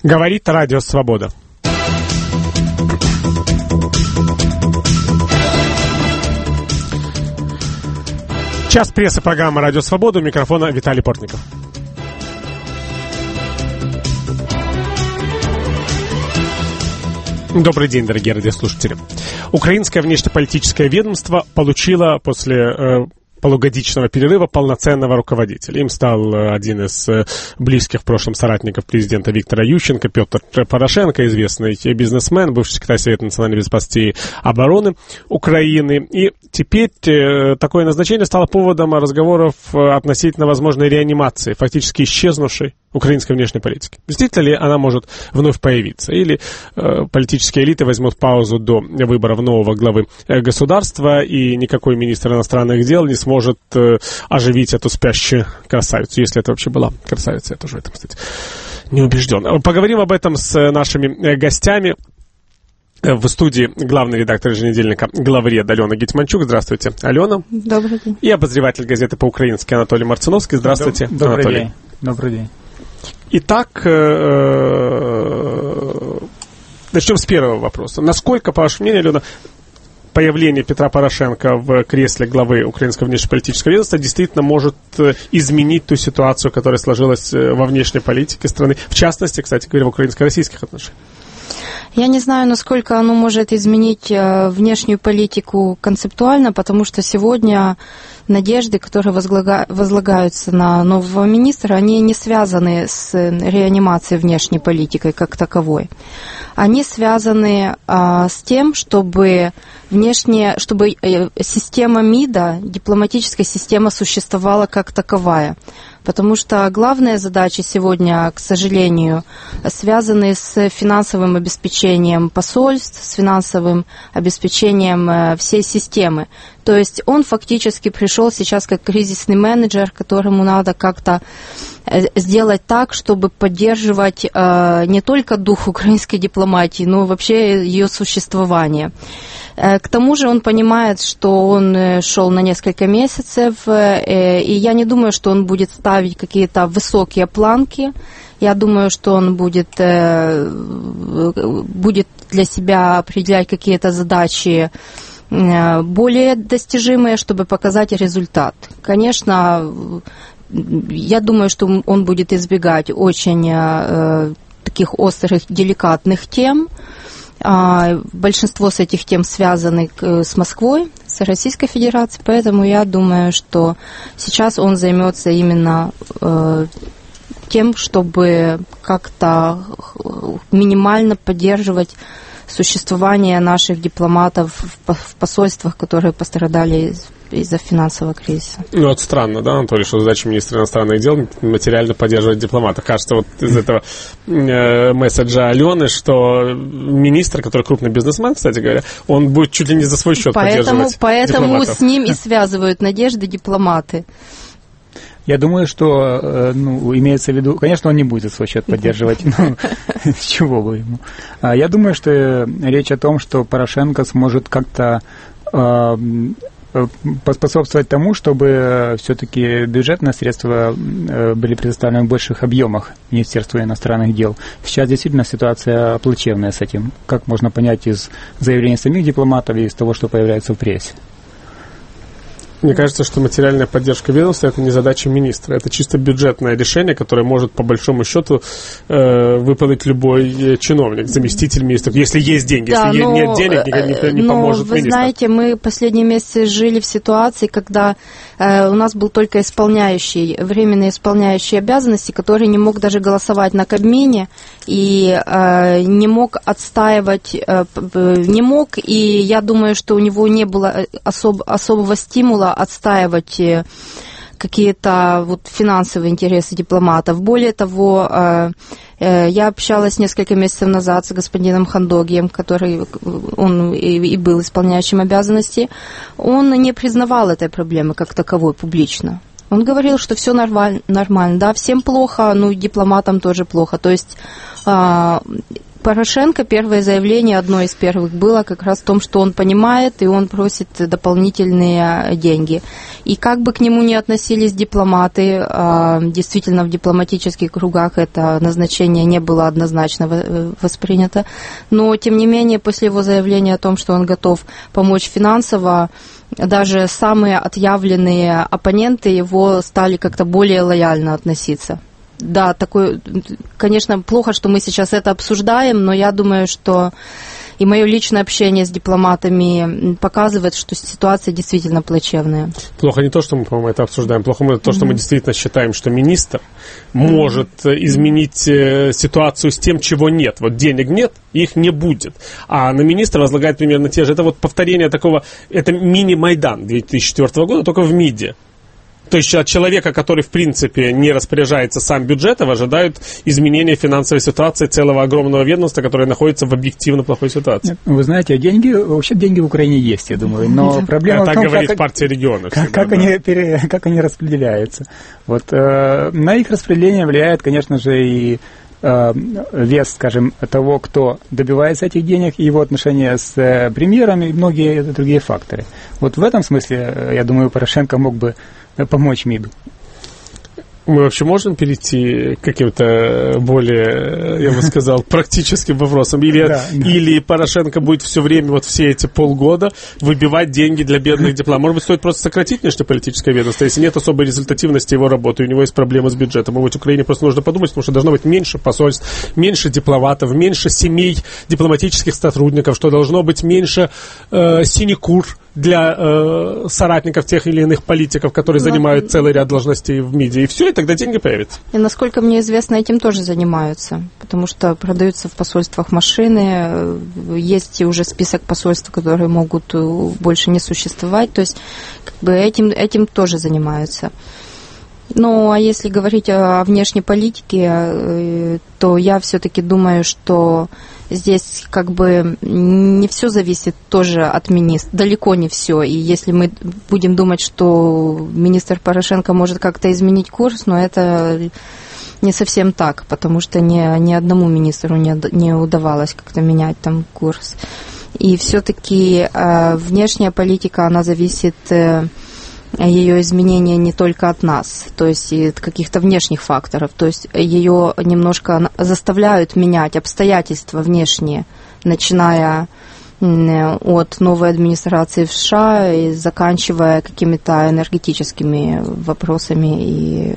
Говорит Радио Свобода. Час прессы, программа «Радио Свобода». У микрофона Виталий Портников. Добрый день, дорогие радиослушатели. Украинское внешнеполитическое ведомство получило после полугодичного перерыва полноценного руководителя. Им стал один из близких в прошлом соратников президента Виктора Ющенко, Петр Порошенко, известный бизнесмен, бывший секретарь Совета национальной безопасности и обороны Украины. И теперь такое назначение стало поводом разговоров относительно возможной реанимации фактически исчезнувшей украинской внешней политики. Действительно ли она может вновь появиться? Или политические элиты возьмут паузу до выборов нового главы государства, и никакой министр иностранных дел не сможет оживить эту спящую красавицу, если это вообще была красавица, я тоже в этом, кстати, не убежден. Поговорим об этом с нашими гостями. В студии главный редактор еженедельника «Главред» Алена Гетманчук. Здравствуйте, Алена. Добрый день. И обозреватель газеты «По-украински» Анатолий Марциновский. Здравствуйте, Анатолий. День. Добрый день. Итак, начнем с первого вопроса. Насколько, по вашему мнению, Алена, появление Петра Порошенко в кресле главы Украинского внешнеполитического ведомства действительно может изменить ту ситуацию, которая сложилась во внешней политике страны, в частности, кстати говоря, в украинско-российских отношениях? Я не знаю, насколько оно может изменить внешнюю политику концептуально, потому что сегодня надежды, которые возлагаются на нового министра, они не связаны с реанимацией внешней политикой как таковой. Они связаны с тем, чтобы система МИДа, дипломатическая система существовала как таковая. Потому что главные задачи сегодня, к сожалению, связаны с финансовым обеспечением посольств, с финансовым обеспечением всей системы. То есть он фактически пришел сейчас как кризисный менеджер, которому надо как-то сделать так, чтобы поддерживать не только дух украинской дипломатии, но вообще ее существование. К тому же он понимает, что он шел на несколько месяцев, и я не думаю, что он будет ставить какие-то высокие планки. Я думаю, что он будет для себя определять какие-то задачи более достижимые, чтобы показать результат. Конечно, я думаю, что он будет избегать очень таких острых, деликатных тем. Большинство с этих тем связаны с Москвой, с Российской Федерацией, поэтому я думаю, что сейчас он займется именно тем, чтобы как-то минимально поддерживать существование наших дипломатов в посольствах, которые пострадали из-за финансового кризиса. Ну, это странно, да, Анатолий, что задача министра иностранных дел материально поддерживать дипломата. Кажется, вот из этого месседжа Алены, что министр, который крупный бизнесмен, кстати говоря, он будет чуть ли не за свой счет поддерживать Поэтому дипломатов. С ним и связывают надежды дипломаты. Я думаю, что, имеется в виду, конечно, он не будет за свой счет поддерживать, но с чего бы ему. Я думаю, что речь о том, что Порошенко сможет как-то поспособствовать тому, чтобы все-таки бюджетные средства были предоставлены в больших объемах Министерству иностранных дел. Сейчас действительно ситуация плачевная с этим, как можно понять из заявлений самих дипломатов и из того, что появляется в прессе. Мне кажется, что материальная поддержка ведомства – это не задача министра. Это чисто бюджетное решение, которое может, по большому счету, выполнить любой чиновник, заместитель министра. Если есть деньги. Да, если нет денег, никто не поможет министру. Вы знаете, мы последние месяцы жили в ситуации, когда у нас был только временно исполняющий обязанности, который не мог даже голосовать на Кабмине и не мог отстаивать, и я думаю, что у него не было особого стимула отстаивать какие-то финансовые интересы дипломатов. Более того, я общалась несколько месяцев назад с господином Хандогием, который он и был исполняющим обязанности. Он не признавал этой проблемы как таковой публично. Он говорил, что все нормально, да, всем плохо, дипломатам тоже плохо. То есть Порошенко, первое заявление, одно из первых, было как раз в том, что он понимает, и он просит дополнительные деньги. И как бы к нему ни относились дипломаты, действительно в дипломатических кругах это назначение не было однозначно воспринято, но тем не менее после его заявления о том, что он готов помочь финансово, даже самые отъявленные оппоненты его стали как-то более лояльно относиться. Да, такой, конечно, плохо, что мы сейчас это обсуждаем, но я думаю, что и мое личное общение с дипломатами показывает, что ситуация действительно плачевная. Плохо не то, что мы, по-моему, это обсуждаем, плохо то, что мы действительно считаем, что министр может изменить ситуацию с тем, чего нет. Вот денег нет, их не будет. А на министра возлагает примерно те же. Это вот повторение такого, это мини-Майдан 2004 года, только в МИДе. То есть от человека, который, в принципе, не распоряжается сам бюджетом, ожидают изменения финансовой ситуации целого огромного ведомства, которое находится в объективно плохой ситуации. Вы знаете, деньги в Украине есть, я думаю, но проблема в том, говорит партия регионов. Как они распределяются. Вот, на их распределение влияет, конечно же, и вес, скажем, того, кто добивается этих денег, и его отношения с премьером и многие другие факторы. Вот в этом смысле, я думаю, Порошенко мог бы помочь МИДу. Мы вообще можем перейти к каким-то более, я бы сказал, практическим вопросам? Или Порошенко будет все время, вот все эти полгода, выбивать деньги для бедных дипломатов? Может быть, стоит просто сократить внешнеполитическое ведомство, если нет особой результативности его работы, у него есть проблемы с бюджетом. Может быть, Украине просто нужно подумать, потому что должно быть меньше посольств, меньше дипломатов, меньше семей дипломатических сотрудников, что должно быть меньше синекур для соратников тех или иных политиков, которые занимают целый ряд должностей в МИДе. И все, и тогда деньги появятся. И, насколько мне известно, этим тоже занимаются, потому что продаются в посольствах машины, есть уже список посольств, которые могут больше не существовать, то есть как бы этим тоже занимаются. Ну, а если говорить о внешней политике, то я все-таки думаю, что здесь как бы не все зависит тоже от министра, далеко не все. И если мы будем думать, что министр Порошенко может как-то изменить курс, но это не совсем так, потому что ни одному министру не удавалось как-то менять там курс. И все-таки внешняя политика, она зависит... ее изменения не только от нас, то есть и от каких-то внешних факторов, то есть ее немножко заставляют менять обстоятельства внешние, начиная от новой администрации в США и заканчивая какими-то энергетическими вопросами, и,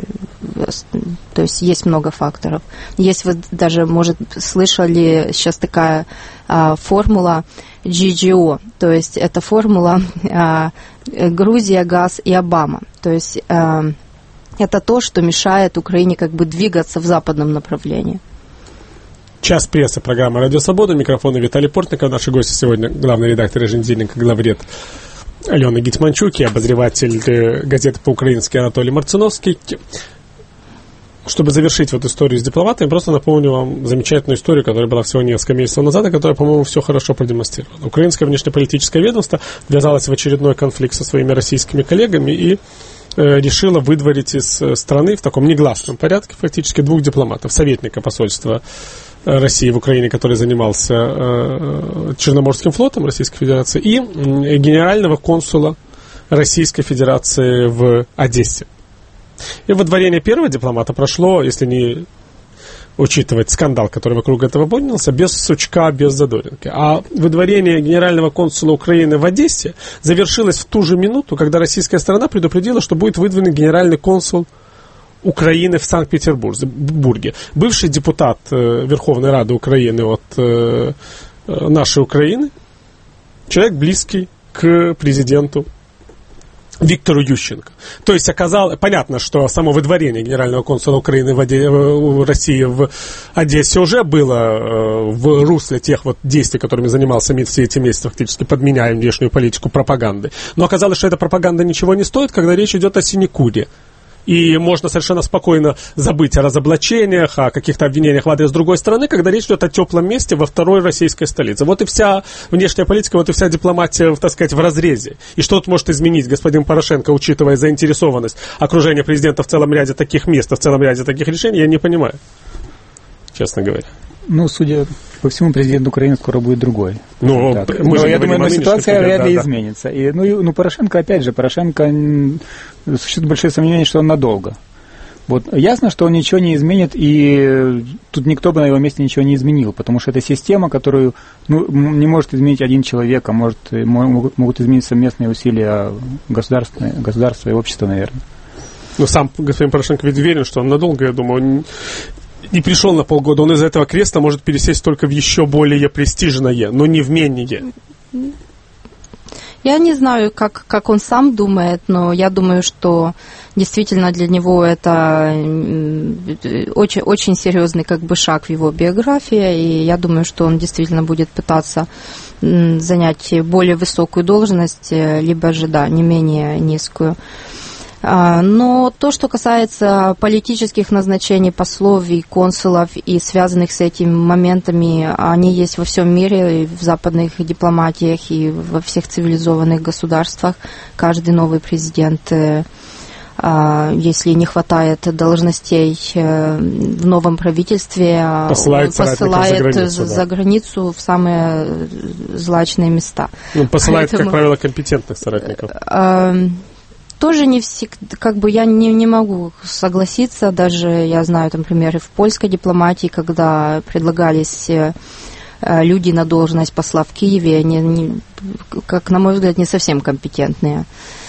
то есть есть много факторов. Есть, вы даже, может, слышали, сейчас такая формула GGO, то есть это формула Грузия, газ и Обама. То есть это то, что мешает Украине как бы двигаться в западном направлении. Час прессы, программа «Радио Свобода». Микрофон Виталий Портников. Наши гости сегодня главный редактор еженедельника «Главред» Алена Гетманчук и обозреватель газеты по-украински Анатолий Марциновский. Чтобы завершить вот историю с дипломатами, просто напомню вам замечательную историю, которая была всего несколько месяцев назад, и которая, по-моему, все хорошо продемонстрировала. Украинское внешнеполитическое ведомство ввязалось в очередной конфликт со своими российскими коллегами и решила выдворить из страны в таком негласном порядке фактически 2 дипломатов. Советника посольства России в Украине, который занимался Черноморским флотом Российской Федерации, и генерального консула Российской Федерации в Одессе. И выдворение первого дипломата прошло, если не учитывать скандал, который вокруг этого поднялся, без сучка, без задоринки. А выдворение генерального консула Украины в Одессе завершилось в ту же минуту, когда российская сторона предупредила, что будет выдвинут генеральный консул Украины в Санкт-Петербурге. Бывший депутат Верховной Рады Украины от нашей Украины, человек близкий к президенту Виктору Ющенко. То есть понятно, что само выдворение генерального консула Украины в России в Одессе уже было в русле тех вот действий, которыми занимался МИД все эти месяцы, фактически подменяя внешнюю политику пропаганды. Но оказалось, что эта пропаганда ничего не стоит, когда речь идет о синекуре. И можно совершенно спокойно забыть о разоблачениях, о каких-то обвинениях в адрес другой страны, когда речь идет о теплом месте во второй российской столице. Вот и вся внешняя политика, вот и вся дипломатия, так сказать, в разрезе. И что тут может изменить господин Порошенко, учитывая заинтересованность окружения президента в целом ряде таких мест, в целом ряде таких решений, я не понимаю, честно говоря. Ну, судя По всему, президент Украины скоро будет другой. Но я думаю, ситуация вряд ли изменится. И, Порошенко, опять же, существует большое сомнение, что он надолго. Вот. Ясно, что он ничего не изменит, и тут никто бы на его месте ничего не изменил, потому что это система, которую не может изменить один человек, а могут изменить совместные усилия государства и общества, наверное. Но сам господин Порошенко ведь уверен, что он надолго, я думаю, он не пришел на полгода, он из этого кресла может пересесть только в еще более престижное, но не в менее. Я не знаю, как он сам думает, но я думаю, что действительно для него это очень, очень серьезный шаг в его биографии, и я думаю, что он действительно будет пытаться занять более высокую должность, либо же, не менее низкую. Но то, что касается политических назначений послов и консулов и связанных с этими моментами, они есть во всем мире, и в западных дипломатиях, и во всех цивилизованных государствах. Каждый новый президент, если не хватает должностей в новом правительстве, посылает за границу в самые злачные места. Он посылает, как правило, компетентных соратников. Тоже не всегда, я не могу согласиться, даже я знаю там примеры в польской дипломатии, когда предлагались люди на должность посла в Киеве, они, как на мой взгляд, не совсем компетентные.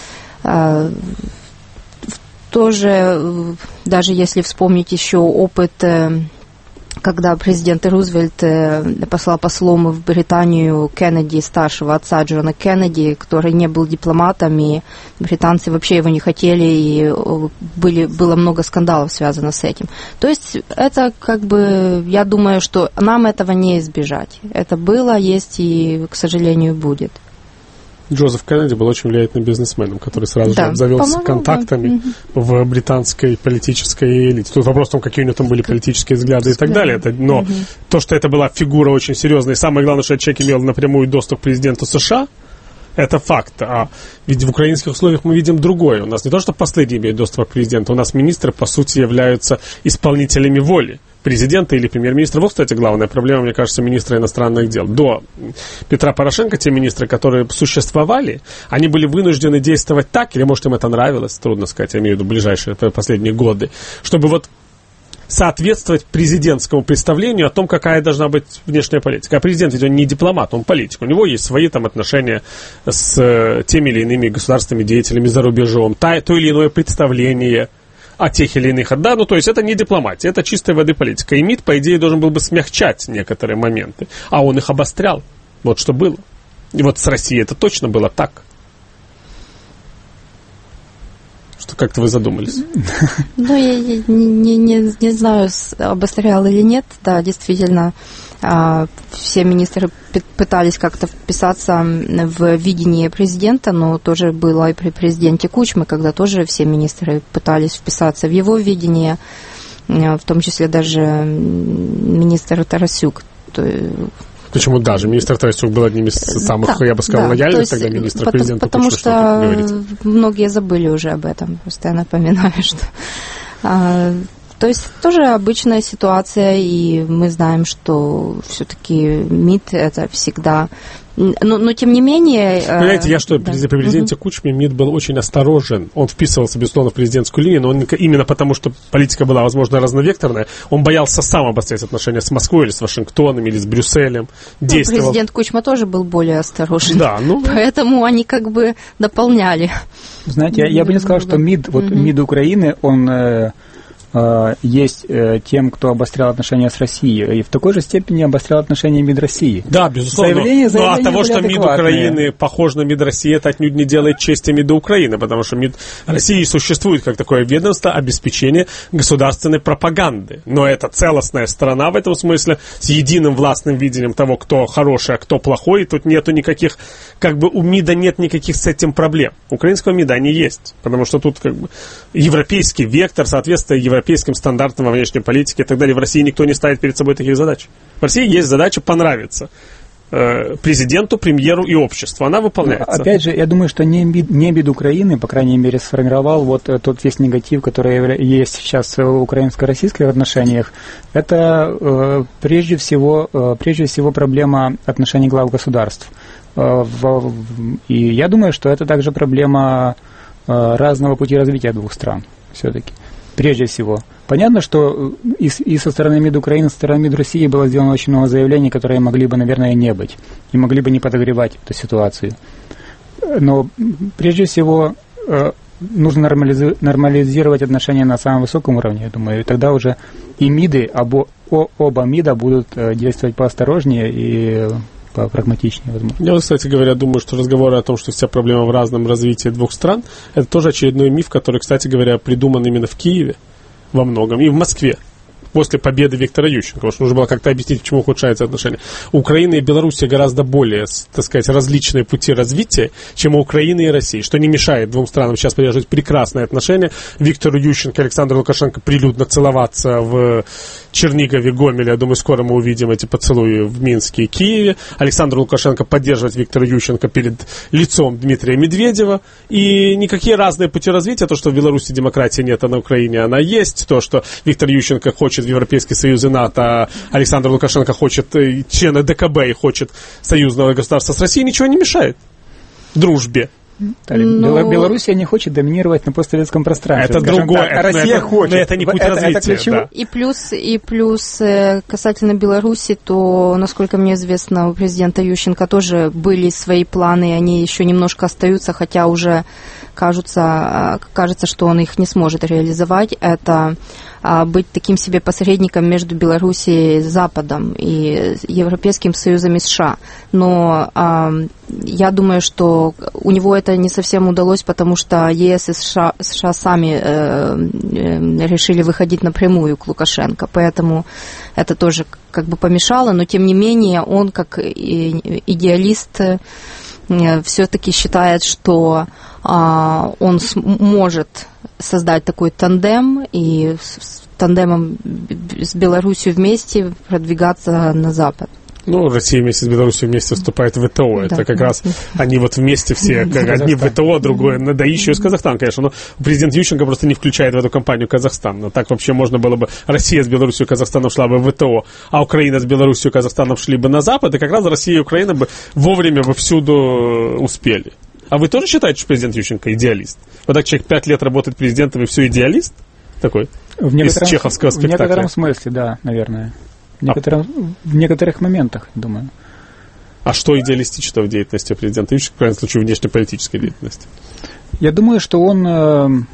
Тоже, даже если вспомнить еще опыт, когда президент Рузвельт послал послом в Британию Кеннеди, старшего отца Джона Кеннеди, который не был дипломатом, и британцы вообще его не хотели, и было много скандалов связано с этим. То есть это я думаю, что нам этого не избежать. Это было, есть и, к сожалению, будет. Джозеф Кеннеди был очень влиятельным бизнесменом, который сразу же обзавелся контактами в британской политической элите. Тут вопрос в том, какие у него там были политические взгляды и так далее. Но то, что это была фигура очень серьезная, и самое главное, что этот человек имел напрямую доступ к президенту США, это факт. А ведь в украинских условиях мы видим другое. У нас не то, что послы не имеют доступа к президенту, у нас министры, по сути, являются исполнителями воли президента или премьер-министра. Вот, кстати, главная проблема, мне кажется, министра иностранных дел. До Петра Порошенко те министры, которые существовали, они были вынуждены действовать так, или, может, им это нравилось, трудно сказать, я имею в виду ближайшие последние годы, чтобы соответствовать президентскому представлению о том, какая должна быть внешняя политика. А президент ведь он не дипломат, он политик. У него есть свои отношения с теми или иными государственными деятелями за рубежом, то или иное представление о тех или иных. То есть это не дипломатия, это чистой воды политика. И МИД, по идее, должен был бы смягчать некоторые моменты, а он их обострял. Вот что было. И с Россией это точно было так. Что как-то вы задумались? Я не знаю, обострял или нет. Да, действительно, все министры пытались как-то вписаться в видение президента, но тоже было и при президенте Кучме, когда тоже все министры пытались вписаться в его видение, в том числе даже министр Тарасюк. Почему даже? Министр Тарасюк был одним из самых, я бы сказал, лояльных тогда министров президента Кучмы. Потому что многие забыли уже об этом. Просто я напоминаю, что... То есть тоже обычная ситуация, и мы знаем, что все-таки МИД это всегда... Но тем не менее... Понимаете, при президенте Кучме МИД был очень осторожен. Он вписывался, безусловно, в президентскую линию, но именно потому, что политика была, возможно, разновекторная, он боялся сам обострять отношения с Москвой или с Вашингтоном, или с Брюсселем. Президент Кучма тоже был более осторожен. Да, поэтому они дополняли. Знаете, я бы не сказал, что МИД, МИД Украины, он... есть тем, кто обострял отношения с Россией, и в такой же степени обострял отношения МИД России. Да, безусловно. Но от того, что МИД Украины похож на МИД России, это отнюдь не делает чести МИДу Украины, потому что МИД России существует как такое ведомство обеспечения государственной пропаганды. Но это целостная страна в этом смысле, с единым властным видением того, кто хороший, а кто плохой, и тут нету никаких, у МИДа нет никаких с этим проблем. У украинского МИДа они есть, потому что тут европейский вектор, соответственно, европейским стандартам во внешней политике и так далее. В России никто не ставит перед собой таких задач. В России есть задача понравиться президенту, премьеру и обществу. Она выполняется. Опять же, я думаю, что не МИД Украины, по крайней мере, сформировал вот тот весь негатив, который есть сейчас в украинско-российских отношениях. Это прежде всего проблема отношений глав государств. И я думаю, что это также проблема разного пути развития двух стран все-таки. Прежде всего. Понятно, что и со стороны МИД Украины, и со стороны МИД России было сделано очень много заявлений, которые могли бы, наверное, не быть. И могли бы не подогревать эту ситуацию. Но прежде всего нужно нормализировать отношения на самом высоком уровне, я думаю. И тогда уже и МИДы, оба МИДа будут действовать поосторожнее и попрагматичнее, возможно. Я, кстати говоря, думаю, что разговоры о том, что вся проблема в разном развитии двух стран, это тоже очередной миф, который, кстати говоря, придуман именно в Киеве во многом и в Москве после победы Виктора Ющенко, потому что нужно было как-то объяснить, почему ухудшаются отношения. У Украины и Беларуси гораздо более, так сказать, различные пути развития, чем у Украины и России, что не мешает двум странам сейчас поддерживать прекрасные отношения. Виктору Ющенко и Александру Лукашенко прилюдно целоваться в Чернигове, Гомеле. Я думаю, скоро мы увидим эти поцелуи в Минске и Киеве. Александр Лукашенко поддерживать Виктора Ющенко перед лицом Дмитрия Медведева. И никакие разные пути развития, то, что в Беларуси демократии нет, а на Украине она есть, то, что Виктор Ющенко хочет в Европейский Союз и НАТО, а Александр Лукашенко хочет члена ДКБ и хочет союзного государства с Россией, ничего не мешает дружбе. Белоруссия не хочет доминировать на постсоветском пространстве. Это другое. Так, Россия хочет. Но это не путь развития. Да. И плюс касательно Беларуси, то, насколько мне известно, у президента Ющенко тоже были свои планы, они еще немножко остаются, хотя уже кажется, что он их не сможет реализовать. Это быть таким себе посредником между Белоруссией и Западом и Европейским Союзом и США. Но я думаю, что у него это не совсем удалось, потому что ЕС и США сами решили выходить напрямую к Лукашенко. Поэтому это тоже как бы помешало, но тем не менее он как идеалист все-таки считает, что он может создать такой тандем и с тандемом с Беларусью вместе продвигаться на Запад. Ну, Россия вместе с Беларусью вместе вступает в ВТО. Да, это как раз они вот вместе все, как одни в ВТО, другое, да еще и с Казахстаном, конечно. Но президент Ющенко просто не включает в эту кампанию Казахстан. Но так вообще можно было бы, Россия с Беларусью и Казахстаном шла бы в ВТО, а Украина с Беларусью и Казахстаном шли бы на Запад, и как раз Россия и Украина бы вовремя бы всюду успели. А вы тоже считаете, что президент Ющенко идеалист? Вот так человек 5 лет работает президентом и все идеалист? Такой? Из чеховского спектакля. В некотором смысле, да, наверное. В некоторых моментах, думаю. А что идеалистично в деятельности президента Ющенко, в крайнем случае, внешнеполитической деятельности? Я думаю, что он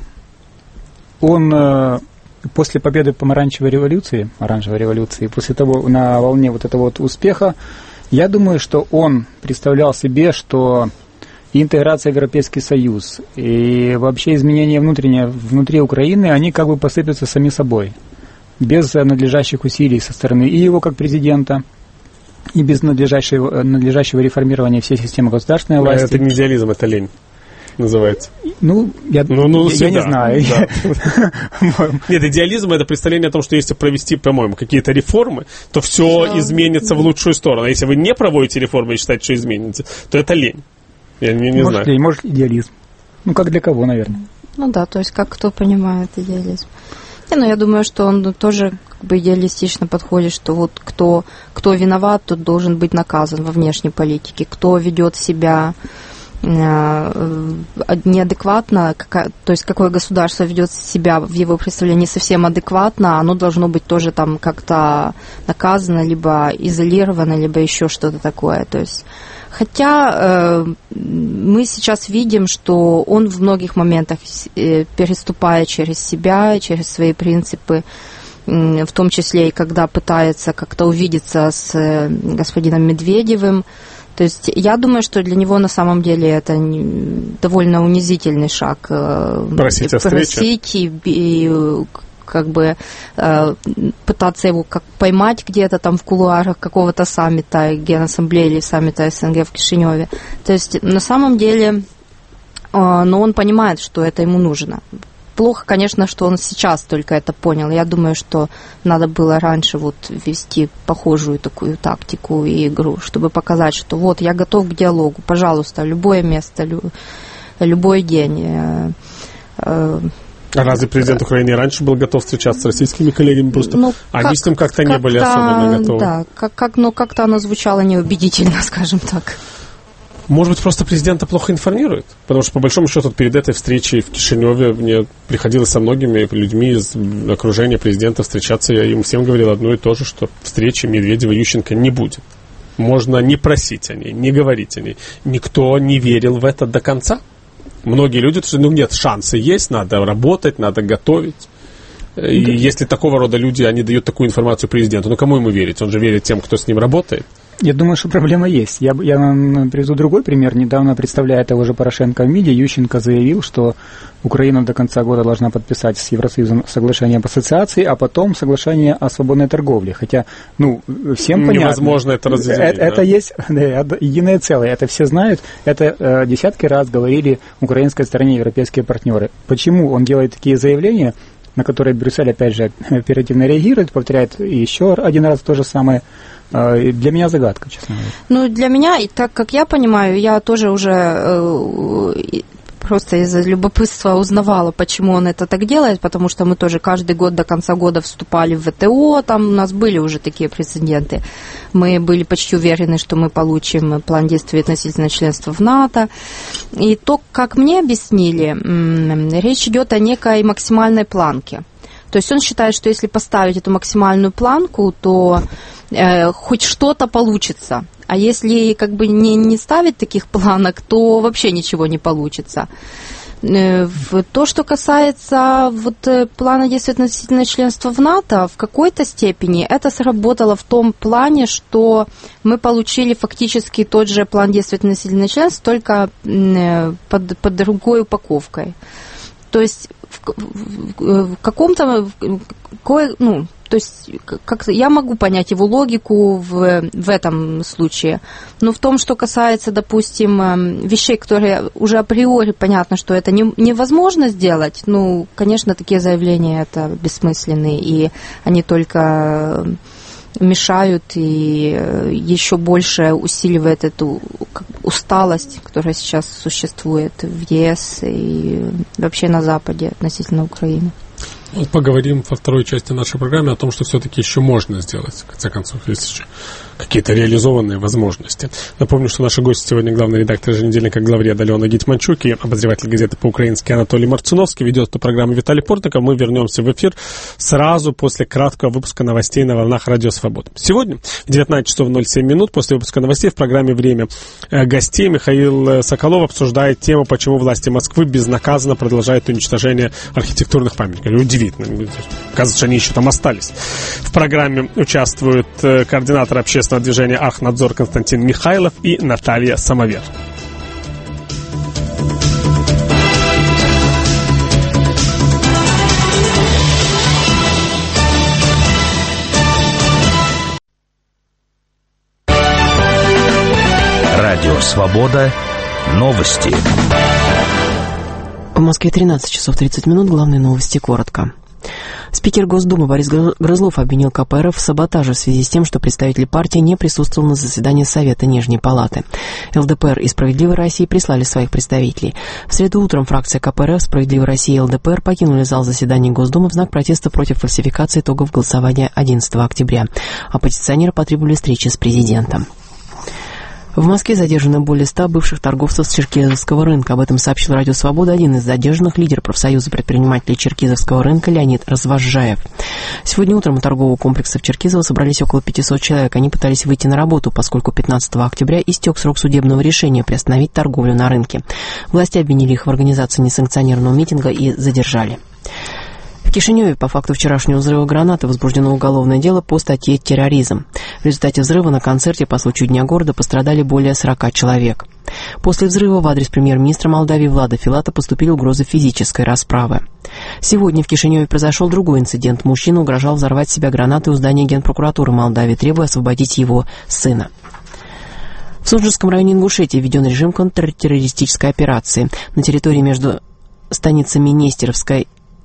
после победы оранжевой революции, после того, на волне вот этого вот успеха, я думаю, что он представлял себе, что и интеграция в Европейский Союз, и вообще изменения внутри Украины, они как бы посыпятся сами собой, без надлежащих усилий со стороны и его как президента, и без надлежащего реформирования всей системы государственной власти. Это не идеализм, это лень называется. Я не знаю. Да. Нет, идеализм — это представление о том, что если провести, по-моему, какие-то реформы, то все изменится в лучшую сторону. А если вы не проводите реформы и считаете, что изменится, то это лень. Я не знаю. Лень, может, идеализм. Как для кого, наверное. Да, то есть как кто понимает идеализм. Я думаю, что он тоже как бы идеалистично подходит, что вот кто виноват, тот должен быть наказан во внешней политике. Кто ведет себя неадекватно, то есть какое государство ведет себя в его представлении совсем адекватно, оно должно быть тоже там как-то наказано, либо изолировано, либо еще что-то такое. То есть, хотя мы сейчас видим, что он в многих моментах переступает через себя, через свои принципы, в том числе и когда пытается как-то увидеться с господином Медведевым. То есть я думаю, что для него на самом деле это довольно унизительный шаг. Просить о встрече. И как бы пытаться его поймать где-то там в кулуарах какого-то саммита, Генассамблеи или саммита СНГ в Кишиневе. То есть на самом деле, но он понимает, что это ему нужно. плохо, конечно, что он сейчас только это понял. Я думаю, что надо было раньше вот вести похожую такую тактику и игру, чтобы показать, что вот я готов к диалогу, пожалуйста, любое место, любой день. А разве президент Украины раньше был готов встречаться с российскими коллегами? Просто они с ним как-то не были особенно готовы. Да, как-то оно звучало неубедительно, скажем так. Может быть, просто президента плохо информирует? Потому что, по большому счету, перед этой встречей в Кишиневе мне приходилось со многими людьми из окружения президента встречаться. Я им всем говорил одно и то же, что встречи Медведева-Ющенко не будет. Можно не просить о ней, не говорить о ней. Никто не верил в это до конца. Многие люди, что нет, шансы есть, надо работать, надо готовить. И если такого рода люди, они дают такую информацию президенту, кому ему верить? Он же верит тем, кто с ним работает. Я думаю, что проблема есть. Я вам приведу другой пример. Недавно, представляя того же Порошенко в МИДе, Ющенко заявил, что Украина до конца года должна подписать с Евросоюзом соглашение об ассоциации, а потом соглашение о свободной торговле. Хотя, всем понятно. Невозможно это разделить. Это есть единое целое. Это все знают. Это десятки раз говорили украинской стороне европейские партнеры. Почему он делает такие заявления, на которые Брюссель, опять же, оперативно реагирует, повторяет еще один раз то же самое? Для меня загадка, честно говоря. Для меня, и так как я понимаю, я тоже уже просто из-за любопытства узнавала, почему он это так делает, потому что мы тоже каждый год до конца года вступали в ВТО, там у нас были уже такие прецеденты. Мы были почти уверены, что мы получим план действий относительно членства в НАТО. И то, как мне объяснили, речь идет о некой максимальной планке. То есть он считает, что если поставить эту максимальную планку, то хоть что-то получится. А если не ставить таких планок, то вообще ничего не получится. То, что касается плана действий относительно членства в НАТО, в какой-то степени это сработало в том плане, что мы получили фактически тот же план действий относительно членства, только под другой упаковкой. То есть в каком-то... То есть я могу понять его логику в этом случае, но в том, что касается, допустим, вещей, которые уже априори понятно, что это невозможно сделать, конечно, такие заявления это бессмысленные, и они только мешают и еще больше усиливают эту усталость, которая сейчас существует в ЕС и вообще на Западе относительно Украины. Поговорим во второй части нашей программы о том, что все-таки еще можно сделать. В конце концов, есть еще какие-то реализованные возможности. Напомню, что наши гости сегодня главный редактор еженедельника «Главред» Алена Гетманчук и обозреватель газеты по-украински Анатолий Марцуновский. Ведет эту программу Виталий Портников. Мы вернемся в эфир сразу после краткого выпуска новостей на волнах Радио Свобода. Сегодня в 19 часов 07 минут после выпуска новостей в программе «Время гостей» Михаил Соколов обсуждает тему, почему власти Москвы безнаказанно продолжают уничтожение архитектурных памятников. Удивительно. Кажется, они еще там остались. В программе участвуют координатор общественного движения «Архнадзор» Константин Михайлов и Наталья Самовер. Радио «Свобода». Новости. В Москве 13 часов 30 минут. Главные новости коротко. Спикер Госдумы Борис Грызлов обвинил КПРФ в саботаже в связи с тем, что представитель партии не присутствовал на заседании Совета Нижней Палаты. ЛДПР и «Справедливая Россия» прислали своих представителей. В среду утром фракция КПРФ, «Справедливая Россия» и ЛДПР покинули зал заседаний Госдумы в знак протеста против фальсификации итогов голосования 11 октября. Оппозиционеры потребовали встречи с президентом. В Москве задержаны более 100 бывших торговцев с Черкизовского рынка. Об этом сообщил Радио Свобода один из задержанных, лидер профсоюза предпринимателей Черкизовского рынка Леонид Развозжаев. Сегодня утром у торгового комплекса в Черкизово собрались около 500 человек. Они пытались выйти на работу, поскольку 15 октября истек срок судебного решения приостановить торговлю на рынке. Власти обвинили их в организации несанкционированного митинга и задержали. В Кишиневе по факту вчерашнего взрыва гранаты возбуждено уголовное дело по статье «Терроризм». В результате взрыва на концерте по случаю Дня города пострадали более 40 человек. После взрыва в адрес премьер-министра Молдавии Влада Филата поступили угрозы физической расправы. Сегодня в Кишиневе произошел другой инцидент. Мужчина угрожал взорвать себя гранатой у здания Генпрокуратуры Молдавии, требуя освободить его сына. В Судженском районе Ингушетии введен режим контртеррористической операции. На территории между станицами Нестеровская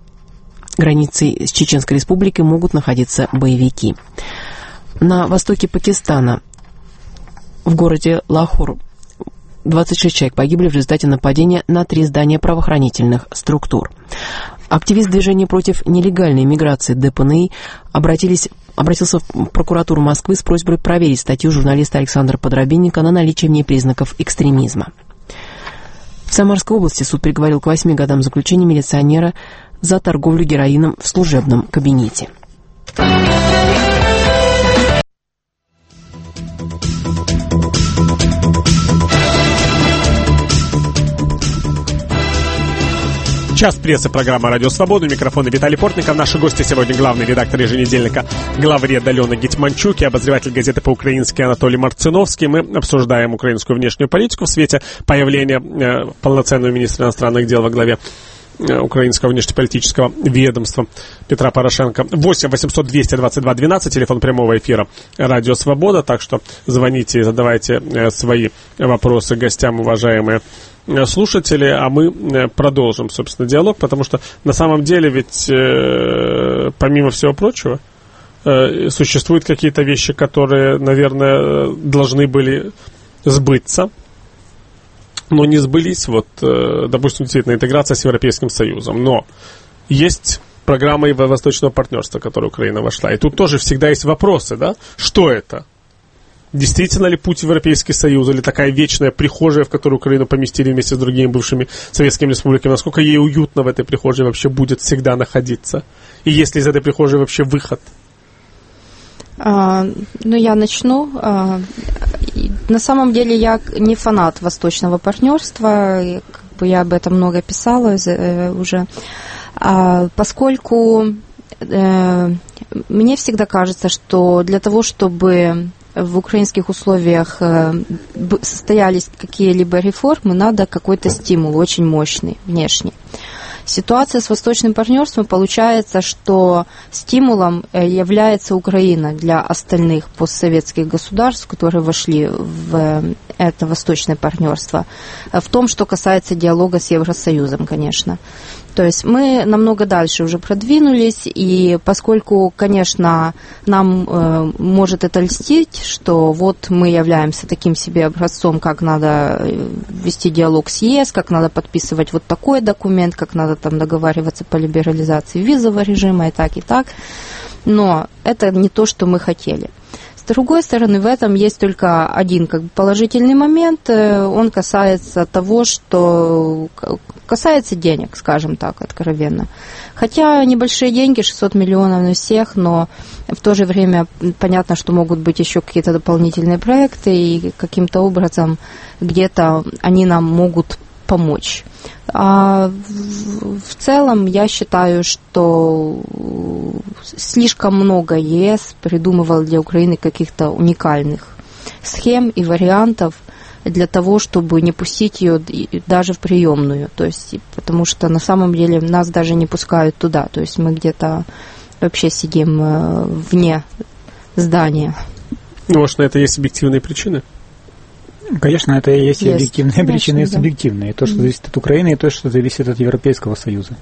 границей с Чеченской республикой могут находиться боевики. На востоке Пакистана, в городе Лахор, 26 человек погибли в результате нападения на 3 здания правоохранительных структур. Активист движения против нелегальной миграции ДПНИ обратился в прокуратуру Москвы с просьбой проверить статью журналиста Александра Подробинника на наличие в ней признаков экстремизма. В Самарской области суд приговорил к 8 годам заключения милиционера за торговлю героином в служебном кабинете. Час прессы, программа «Радио Свобода». Микрофон Виталий Портников. Наши гости сегодня главный редактор еженедельника «Главред» Алена Гетманчук и обозреватель газеты по-украински Анатолий Марциновский. Мы обсуждаем украинскую внешнюю политику в свете появления полноценного министра иностранных дел во главе украинского внешнеполитического ведомства Петра Порошенко. 8 800 222 12, телефон прямого эфира «Радио Свобода». Так что звоните и задавайте свои вопросы гостям, уважаемые слушатели, а мы продолжим, собственно, диалог, потому что на самом деле ведь, помимо всего прочего, существуют какие-то вещи, которые, наверное, должны были сбыться, но не сбылись. Вот, допустим, действительно, интеграция с Европейским Союзом. Но есть программа Восточного партнерства, в которую Украина вошла. И тут тоже всегда есть вопросы, да? Что это? Действительно ли путь в Европейский Союз, или такая вечная прихожая, в которую Украину поместили вместе с другими бывшими советскими республиками? Насколько ей уютно в этой прихожей вообще будет всегда находиться? И есть ли из этой прихожей вообще выход? Я начну. На самом деле я не фанат Восточного партнерства. Я об этом много писала уже. Поскольку мне всегда кажется, что для того, чтобы в украинских условиях состоялись какие-либо реформы, надо какой-то стимул очень мощный, внешний. Ситуация с Восточным партнерством получается, что стимулом является Украина для остальных постсоветских государств, которые вошли в это Восточное партнерство, в том, что касается диалога с Евросоюзом, конечно. То есть мы намного дальше уже продвинулись, и поскольку, конечно, нам может это льстить, что вот мы являемся таким себе образцом, как надо вести диалог с ЕС, как надо подписывать вот такой документ, как надо там договариваться по либерализации визового режима и так, но это не то, что мы хотели. С другой стороны, в этом есть только один положительный момент, он касается того, что касается денег, скажем так, откровенно. Хотя небольшие деньги, 600 миллионов на всех, но в то же время понятно, что могут быть еще какие-то дополнительные проекты, и каким-то образом где-то они нам могут помочь. А в целом я считаю, что слишком много ЕС придумывал для Украины каких-то уникальных схем и вариантов для того, чтобы не пустить ее даже в приемную. То есть, потому что на самом деле нас даже не пускают туда. То есть мы где-то вообще сидим вне здания. Может, на это есть объективные причины? Конечно, это и есть объективные причины и субъективные. И то, что зависит от Украины, и то, что зависит от Европейского Союза.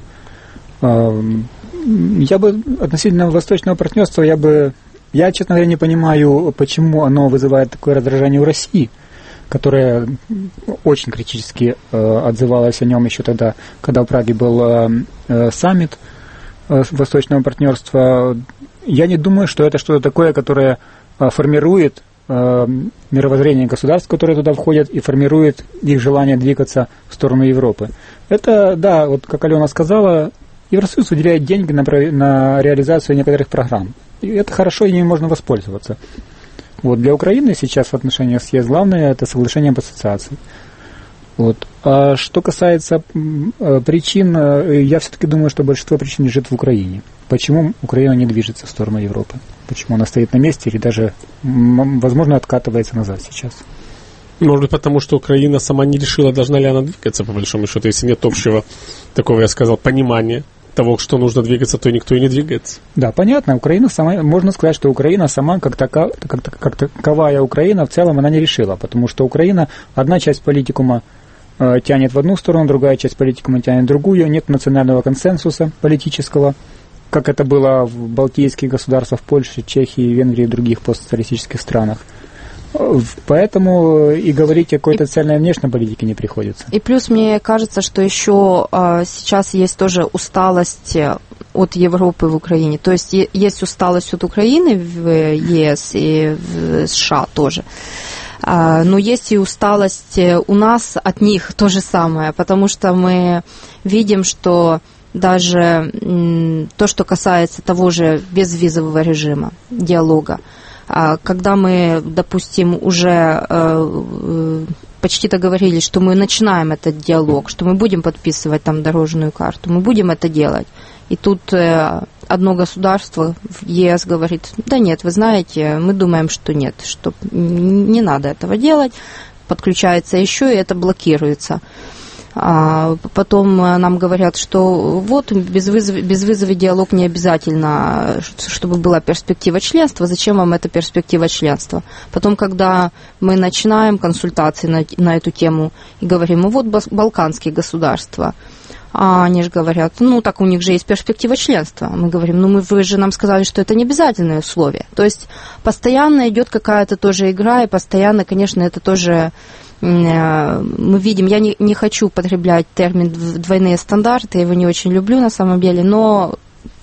Я бы относительно Восточного партнерства, я, честно говоря, не понимаю, почему оно вызывает такое раздражение у России, которая очень критически отзывалась о нем еще тогда, когда в Праге был саммит Восточного партнерства. Я не думаю, что это что-то такое, которое формирует мировоззрение государств, которые туда входят, и формирует их желание двигаться в сторону Европы. Это, да, вот как Алена сказала, Евросоюз выделяет деньги на реализацию некоторых программ. И это хорошо, и ими можно воспользоваться. Вот для Украины сейчас в отношениях с ЕС главное это соглашение об ассоциации. Вот. А что касается причин, я все-таки думаю, что большинство причин лежит в Украине. Почему Украина не движется в сторону Европы? Почему она стоит на месте или даже, возможно, откатывается назад сейчас? Может быть, потому что Украина сама не решила, должна ли она двигаться, по большому счету, если нет общего, такого, я сказал, понимания того, что нужно двигаться, то никто и не двигается. Да, понятно. Украина сама, можно сказать, что Украина сама, как таковая Украина, в целом она не решила, потому что Украина, одна часть политикума тянет в одну сторону, другая часть политикума тянет в другую, нет национального консенсуса политического, как это было в балтийских государствах, в Польше, Чехии, Венгрии и других постсоциалистических странах. Поэтому и говорить о какой-то социальной внешней политике не приходится. И плюс мне кажется, что еще сейчас есть тоже усталость от Европы в Украине. То есть есть усталость от Украины в ЕС и в США тоже. Но есть и усталость у нас от них то же самое, потому что мы видим, что даже то, что касается того же безвизового режима, диалога, когда мы, допустим, уже почти договорились, что мы начинаем этот диалог, что мы будем подписывать там дорожную карту, мы будем это делать. И тут одно государство в ЕС говорит, да нет, вы знаете, мы думаем, что нет, что не надо этого делать, подключается еще, и это блокируется. Потом нам говорят, что вот безвизовый диалог не обязательно, чтобы была перспектива членства. Зачем вам эта перспектива членства? Потом, когда мы начинаем консультации на эту тему и говорим, ну вот балканские государства, а они же говорят, ну так у них же есть перспектива членства. Мы говорим, ну вы же нам сказали, что это не обязательное условие. То есть постоянно идет какая-то тоже игра, и постоянно, конечно, это тоже... Мы видим, я не хочу употреблять термин «двойные стандарты», я его не очень люблю на самом деле, но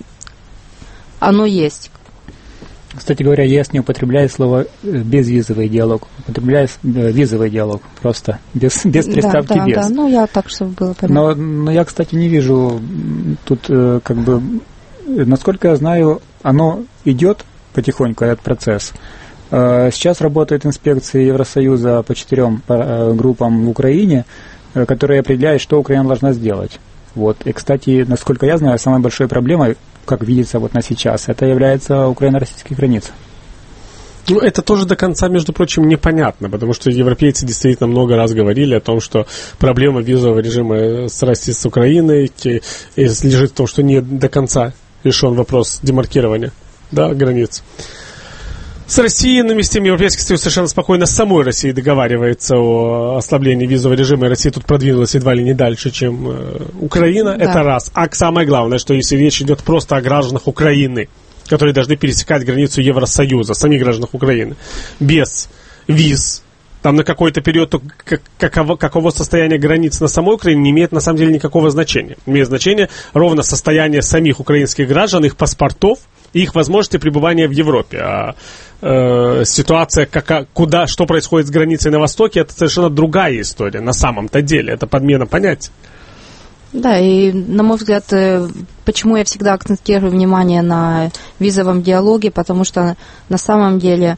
оно есть. Кстати говоря, ЕС не употребляет слово «безвизовый диалог», употребляет «визовый диалог», просто, без приставки «без». Да, ну я так, чтобы было понятно. Но я, кстати, не вижу тут, как бы, насколько я знаю, оно идет потихоньку, этот процесс. Сейчас работают инспекции Евросоюза по 4 группам в Украине, которые определяют, что Украина должна сделать. Вот. И, кстати, насколько я знаю, самой большой проблемой, как видится вот на сейчас, это является украино-российская граница. Ну, это тоже до конца, между прочим, непонятно, потому что европейцы действительно много раз говорили о том, что проблема визового режима с Россией, с Украиной лежит в том, что не до конца решен вопрос демаркирования, да, границ. С Россией, но вместе с тем Европейский Союз совершенно спокойно с самой Россией договаривается о ослаблении визового режима, и Россия тут продвинулась едва ли не дальше, чем Украина. Да. Это раз. А самое главное, что если речь идет просто о гражданах Украины, которые должны пересекать границу Евросоюза, самих гражданах Украины, без виз, там на какой-то период каково состояние границ на самой Украине не имеет на самом деле никакого значения. Имеет значение ровно состояние самих украинских граждан, их паспортов и их возможности пребывания в Европе. А ситуация, что происходит с границей на Востоке, это совершенно другая история на самом-то деле. Это подмена понятий. Да, и, на мой взгляд, почему я всегда акцентирую внимание на визовом диалоге, потому что на самом деле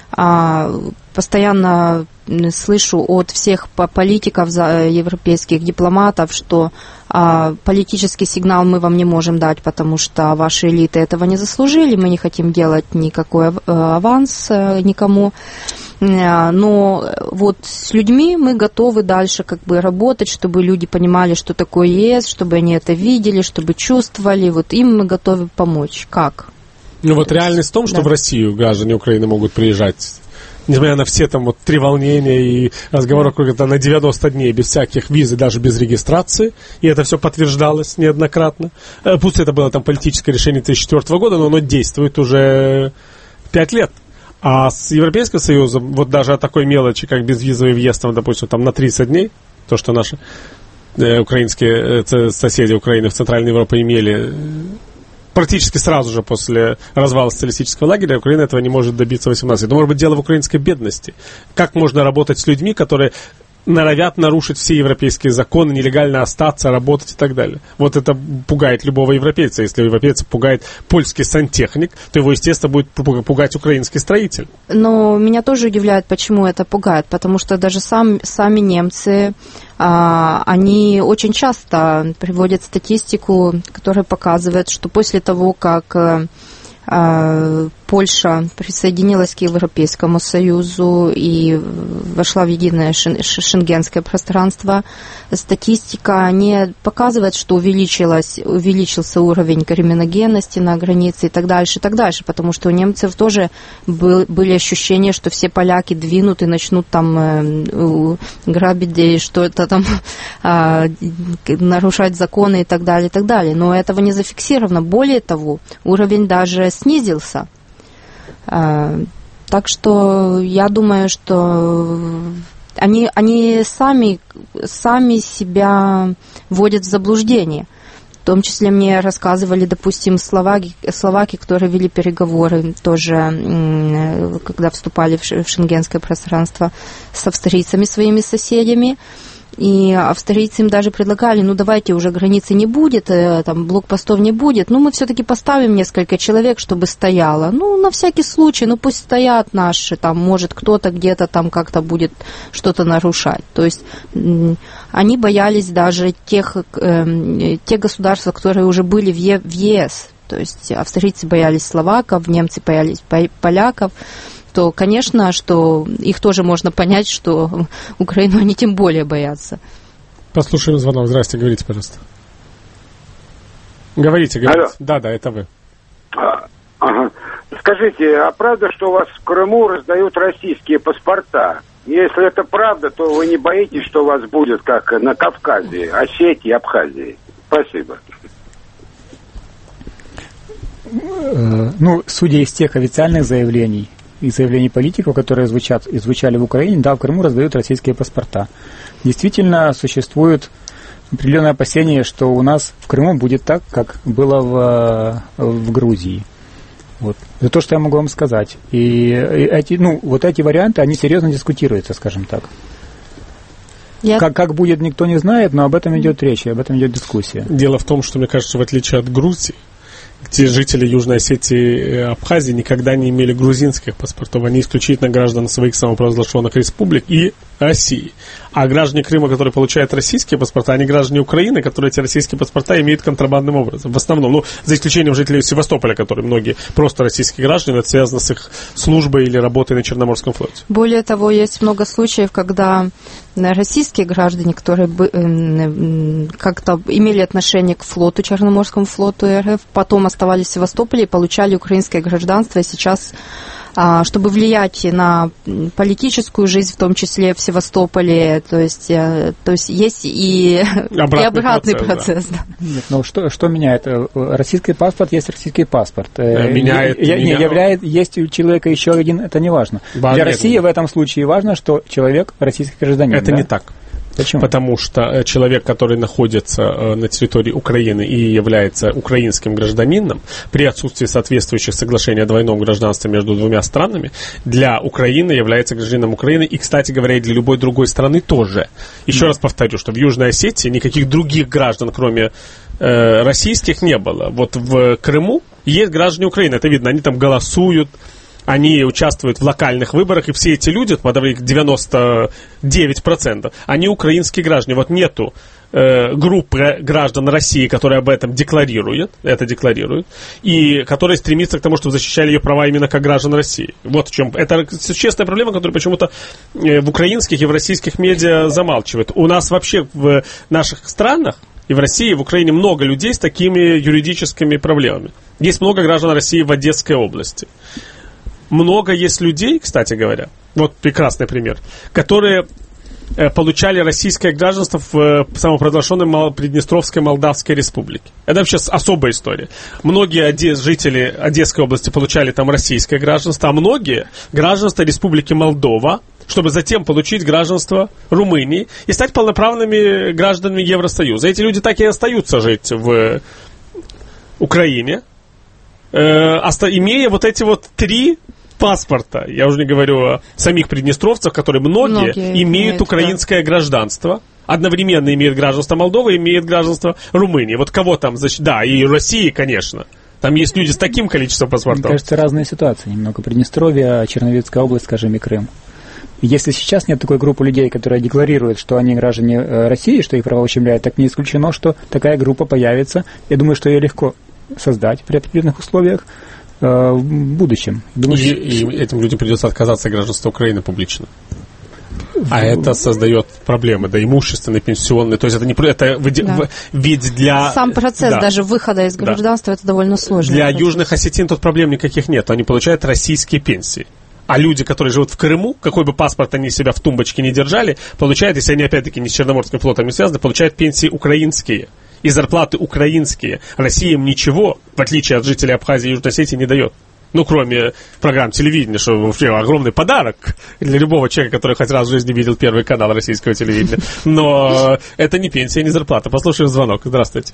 постоянно слышу от всех политиков, европейских дипломатов, что политический сигнал мы вам не можем дать, потому что ваши элиты этого не заслужили, мы не хотим делать никакой аванс никому. Но вот с людьми мы готовы дальше как бы работать, чтобы люди понимали, что такое ЕС, чтобы они это видели, чтобы чувствовали, вот им мы готовы помочь. Как? Ну вот реальность в том, что в Россию граждане Украины могут приезжать, несмотря на все там вот треволнения и разговоры на 90 дней без всяких виз и даже без регистрации, и это все подтверждалось неоднократно. Пусть это было там политическое решение 2004 года, но оно действует уже 5 лет. А с Европейским Союзом, вот даже о такой мелочи, как безвизовый въезд, там, допустим, там на 30 дней, то, что наши украинские соседи Украины в Центральной Европе имели практически сразу же после развала социалистического лагеря, Украина этого не может добиться 18 лет. Но, может быть, дело в украинской бедности. Как можно работать с людьми, которые норовят нарушить все европейские законы, нелегально остаться, работать и так далее. Вот это пугает любого европейца. Если европейца пугает польский сантехник, то его, естественно, будет пугать украинский строитель. Но меня тоже удивляет, почему это пугает. Потому что даже сами немцы, они очень часто приводят статистику, которая показывает, что после того, как Польша присоединилась к Европейскому Союзу и вошла в единое шенгенское пространство, статистика не показывает, что увеличился уровень криминогенности на границе и так дальше, потому что у немцев тоже были ощущения, что все поляки двинут и начнут там грабить, что-то там нарушать законы и так далее. Но этого не зафиксировано. Более того, уровень даже снизился. Так что я думаю, что они сами себя вводят в заблуждение. В том числе мне рассказывали, допустим, словаки, которые вели переговоры тоже, когда вступали в шенгенское пространство с австрийцами, своими соседями. И австрийцы им даже предлагали, давайте уже границы не будет, там блокпостов не будет, мы все-таки поставим несколько человек, чтобы стояло. На всякий случай, пусть стоят наши, там, может, кто-то где-то там как-то будет что-то нарушать. То есть они боялись даже тех государств, которые уже были в ЕС. То есть австрийцы боялись словаков, немцы боялись поляков. То, конечно, что их тоже можно понять, что Украину они тем более боятся. Послушаем звонок. Здравствуйте, говорите, пожалуйста. Говорите. Алло. Да, это вы. Ага. Скажите, а правда, что у вас в Крыму раздают российские паспорта? Если это правда, то вы не боитесь, что у вас будет, как на Кавказе, Осетии, Абхазии? Спасибо. Судя из тех официальных заявлений и заявлений политиков, которые звучали в Украине, да, в Крыму раздают российские паспорта. Действительно, существует определенное опасение, что у нас в Крыму будет так, как было в Грузии. Вот. Это то, что я могу вам сказать. И эти варианты, они серьезно дискутируются, скажем так. Как будет, никто не знает, но об этом идет речь, об этом идет дискуссия. Дело в том, что, мне кажется, в отличие от Грузии, где жители Южной Осетии и Абхазии никогда не имели грузинских паспортов, они исключительно граждане своих самопровозглашенных республик и России. А граждане Крыма, которые получают российские паспорта, они граждане Украины, которые эти российские паспорта имеют контрабандным образом. В основном, за исключением жителей Севастополя, которые многие просто российские граждане, это связано с их службой или работой на Черноморском флоте. Более того, есть много случаев, когда российские граждане, которые как-то имели отношение к флоту, Черноморскому флоту РФ, потом оставались в Севастополе и получали украинское гражданство, и сейчас, чтобы влиять на политическую жизнь, в том числе в Севастополе, то есть есть и обратный процесс. Да. Нет, что меняет? Российский паспорт есть российский паспорт. Меняет. Есть у человека еще один, это не важно. Для России в этом случае важно, что человек российский гражданин. Это не так. Почему? Потому что человек, который находится на территории Украины и является украинским гражданином, при отсутствии соответствующих соглашений о двойном гражданстве между двумя странами, для Украины является гражданином Украины и, кстати говоря, и для любой другой страны тоже. Еще раз повторю, что в Южной Осетии никаких других граждан, кроме российских, не было. Вот в Крыму есть граждане Украины, это видно, они там голосуют, они участвуют в локальных выборах, и все эти люди, подавляющих 99%, они украинские граждане. Вот нету группы граждан России, которые об этом декларируют, и которые стремятся к тому, чтобы защищали ее права именно как граждан России. Вот в чем. Это существенная проблема, которую почему-то в украинских и в российских медиа замалчивают. У нас вообще в наших странах, и в России, и в Украине много людей с такими юридическими проблемами. Есть много граждан России в Одесской области. Много есть людей, кстати говоря, вот прекрасный пример, которые получали российское гражданство в самопровозглашенной Приднестровской Молдавской Республике. Это вообще особая история. Многие жители Одесской области получали там российское гражданство, а многие гражданство Республики Молдова, чтобы затем получить гражданство Румынии и стать полноправными гражданами Евросоюза. Эти люди так и остаются жить в Украине, имея вот эти вот 3 паспорта. Я уже не говорю о самих приднестровцах, которые многие имеют украинское гражданство. Одновременно имеют гражданство Молдовы, имеют гражданство Румынии. Вот кого там, да, и России, конечно. Там есть люди с таким количеством паспортов. Мне кажется, разные ситуации немного. Приднестровье, Черновецкая область, скажем, и Крым. Если сейчас нет такой группы людей, которые декларируют, что они граждане России, что их права ущемляют, так не исключено, что такая группа появится. Я думаю, что ее легко создать при определенных условиях. в будущем. Думаю, и этим людям придется отказаться от гражданства Украины публично. А это создает проблемы, да, имущественные, пенсионные. То есть это не ведь для... Сам процесс даже выхода из гражданства это довольно сложно. Для южных осетин тут проблем никаких нет. Они получают российские пенсии. А люди, которые живут в Крыму, какой бы паспорт они себя в тумбочке не держали, получают, если они опять-таки не с Черноморским флотом не связаны, получают пенсии украинские. И зарплаты украинские. Россия им ничего, в отличие от жителей Абхазии и Южной Осетии, не дает. Ну, кроме программ телевидения, что вообще огромный подарок для любого человека, который хоть раз в жизни видел первый канал российского телевидения. Но это не пенсия, не зарплата. Послушаем звонок. Здравствуйте.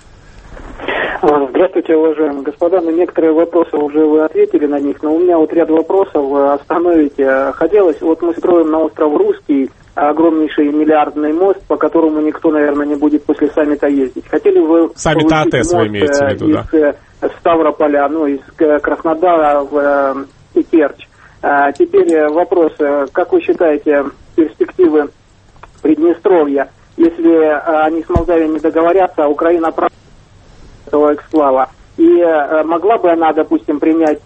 Здравствуйте, уважаемые господа. На некоторые вопросы уже вы ответили на них, но у меня вот ряд вопросов остановить хотелось. Вот мы строим на остров Русский огромнейший миллиардный мост, по которому никто, наверное, не будет после саммита ездить. Хотели вы саммит АТС вы имеете в виду, из Ставрополя, из Краснодара в Керчь. Теперь вопрос, как вы считаете, перспективы Приднестровья, если они с Молдавией не договорятся, а Украина прав этого эксклава, и могла бы она, допустим, принять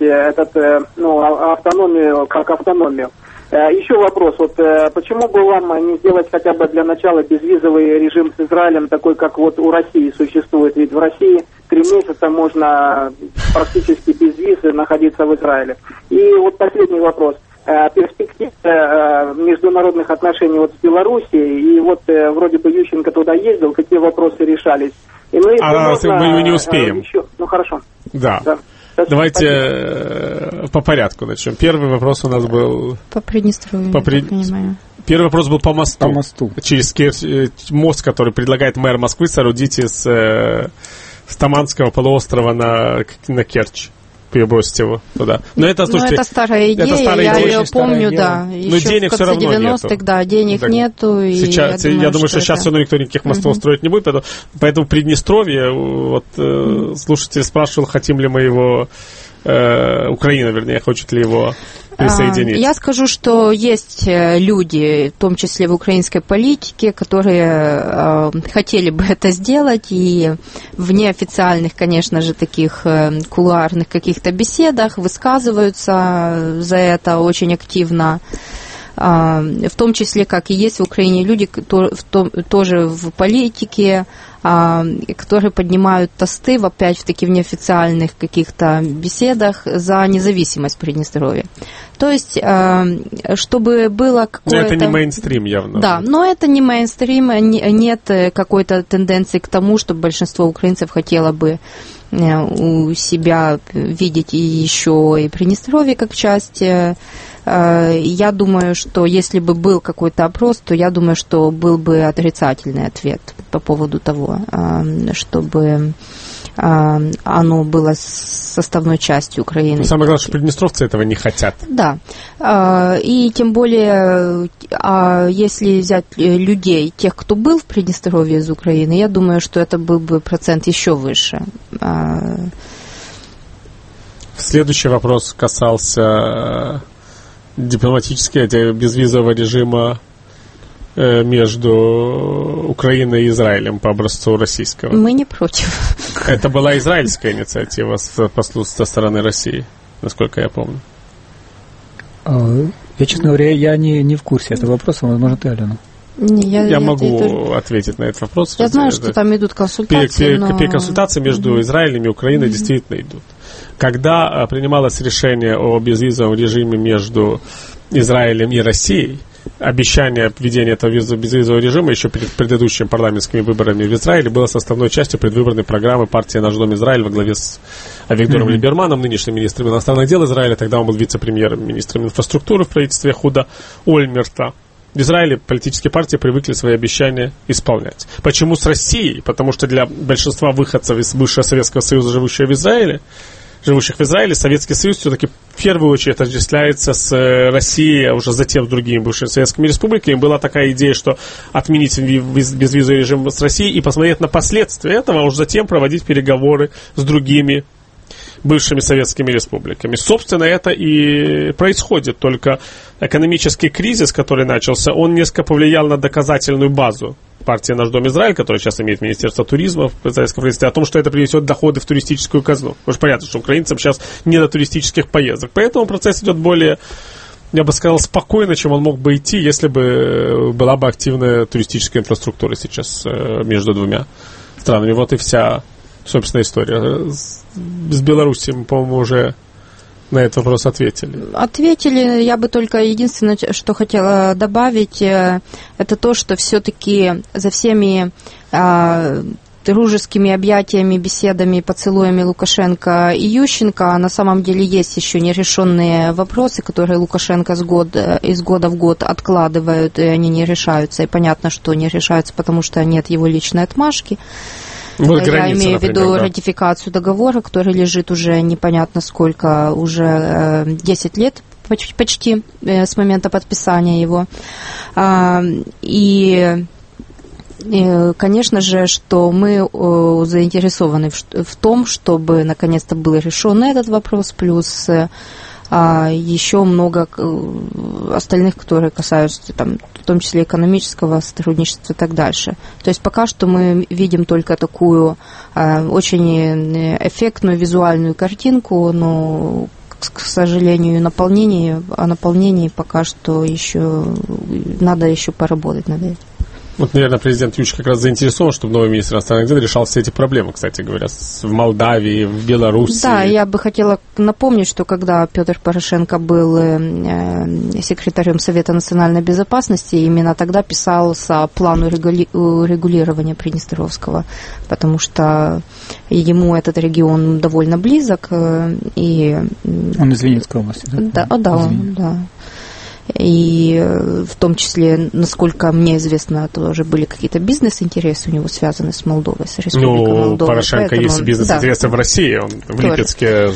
автономию как автономию? Еще вопрос, почему бы вам не сделать хотя бы для начала безвизовый режим с Израилем, такой, как вот у России существует? Ведь в России 3 месяца можно практически без визы находиться в Израиле. И вот последний вопрос. Перспектива международных отношений с Белоруссией, и вроде бы Ющенко туда ездил, какие вопросы решались? И мы не успеем. Хорошо. Да. Давайте по порядку начнем. Первый вопрос у нас был... По Приднестровью, понимаю. Первый вопрос был по мосту. Через мост, который предлагает мэр Москвы соорудить с Таманского полуострова на Керчь. Перебросить его туда. Но это, слушайте, это старая идея, я ее помню, да. Но денег все равно нету. Да, денег нету. И сейчас, я думаю, что сейчас все равно никто никаких мостов строить не будет, поэтому Приднестровье, слушатель спрашивал, хотим ли мы его, Украина, вернее, хочет ли его присоединить. Я скажу, что есть люди, в том числе в украинской политике, которые хотели бы это сделать, и в неофициальных, конечно же, таких кулуарных каких-то беседах высказываются за это очень активно. В том числе, как и есть в Украине люди, тоже в политике, которые поднимают тосты, опять-таки в неофициальных каких-то беседах за независимость Приднестровья. То есть, чтобы было какое-то... Но это не мейнстрим явно. Да, но это не мейнстрим, нет какой-то тенденции к тому, чтобы большинство украинцев хотело бы у себя видеть еще и Приднестровье как часть. Я думаю, что если бы был какой-то опрос, то я думаю, что был бы отрицательный ответ по поводу того, чтобы оно было составной частью Украины. Но самое главное, что приднестровцы этого не хотят. Да. И тем более, если взять людей, тех, кто был в Приднестровье из Украины, я думаю, что это был бы процент еще выше. Следующий вопрос касался дипломатического безвизового режима между Украиной и Израилем по образцу российского. Мы не против. Это была израильская инициатива со стороны России, насколько я помню. Я, честно говоря, я не в курсе этого вопроса. Возможно, ты, Алена. Я могу ответить на этот вопрос. Я знаю, что там идут консультации. Консультации между Израилем и Украиной действительно идут. Когда принималось решение о безвизовом режиме между Израилем и Россией, обещание введения этого безвизового режима еще перед предыдущими парламентскими выборами в Израиле было составной частью предвыборной программы партии «Наш дом Израиль» во главе с Авигдором Либерманом, нынешним министром иностранных дел Израиля. Тогда он был вице-премьером, министром инфраструктуры в правительстве Худа Ольмерта. В Израиле политические партии привыкли свои обещания исполнять. Почему с Россией? Потому что для большинства выходцев из бывшего Советского Союза, живущих в Израиле, Советский Союз все-таки в первую очередь отождествляется с Россией, а уже затем с другими бывшими советскими республиками. Была такая идея, что отменить безвизовый режим с Россией и посмотреть на последствия этого, а уже затем проводить переговоры с другими бывшими советскими республиками. Собственно, это и происходит, только экономический кризис, который начался, он несколько повлиял на доказательную базу партия «Наш дом Израиль», которая сейчас имеет Министерство туризма в израильском правительстве, о том, что это принесет доходы в туристическую казну. Потому что понятно, что украинцам сейчас не до туристических поездок. Поэтому процесс идет более, я бы сказал, спокойно, чем он мог бы идти, если бы была бы активная туристическая инфраструктура сейчас между двумя странами. Вот и вся, собственно, история. С Беларусью, по-моему, уже на этот вопрос ответили. Ответили. Я бы только единственное, что хотела добавить, это то, что все-таки за всеми дружескими объятиями, беседами, поцелуями Лукашенко и Ющенко на самом деле есть еще нерешенные вопросы, которые Лукашенко из года в год откладывают, и они не решаются. И понятно, что не решаются, потому что нет его личной отмашки. Вот я граница, имею в виду ратификацию договора, который лежит уже непонятно сколько, уже 10 лет почти с момента подписания его. И конечно же, что мы заинтересованы в том, чтобы наконец-то был решен этот вопрос, плюс еще много остальных, которые касаются, там, в том числе экономического сотрудничества и так дальше. То есть пока что мы видим только такую очень эффектную визуальную картинку, но, к сожалению, о наполнении пока что еще надо еще поработать над этим. Вот, наверное, президент Ющенко как раз заинтересован, чтобы новый министр иностранных дел решал все эти проблемы, кстати говоря, в Молдавии, в Беларуси. Да, я бы хотела напомнить, что когда Петр Порошенко был секретарем Совета национальной безопасности, именно тогда писался план урегулирования Приднестровского, потому что ему этот регион довольно близок. И... Он из Ленинской области, да? Да. И в том числе, насколько мне известно, тоже были какие-то бизнес-интересы у него связаны с Молдовой, с Республикой Молдова. Порошенко есть бизнес-интересы в России. Он в Липецке,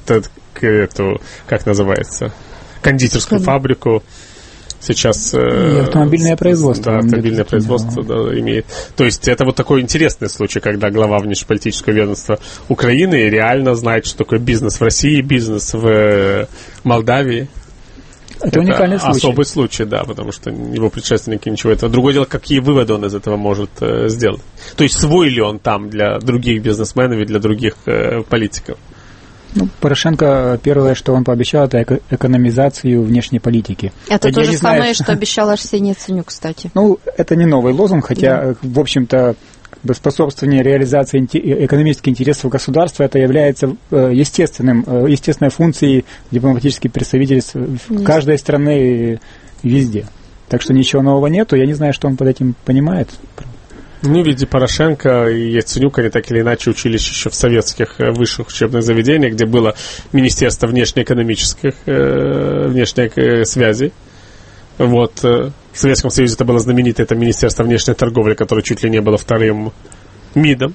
как называется, кондитерскую фабрику сейчас... И автомобильное производство. Да, автомобильное производство имеет. То есть это вот такой интересный случай, когда глава внешнеполитического ведомства Украины реально знает, что такое бизнес в России, бизнес в Молдавии. Это уникальный случай. Особый случай, да, потому что его предшественники ничего этого. Другое дело, какие выводы он из этого может сделать. То есть свой ли он там для других бизнесменов и для других политиков? Порошенко первое, что он пообещал, это экономизацию внешней политики. Это то же самое, что обещал Арсений Яценюк, кстати. Это не новый лозунг, хотя, в общем-то, способствование реализации экономических интересов государства, это является естественной функцией дипломатических представительств каждой страны везде. Так что ничего нового нету. Я не знаю, что он под этим понимает. Видите, Порошенко и Яценюк, они так или иначе учились еще в советских высших учебных заведениях, где было Министерство внешнеэкономических связей. Вот. В Советском Союзе это было знаменитое, это Министерство внешней торговли, которое чуть ли не было вторым МИДом.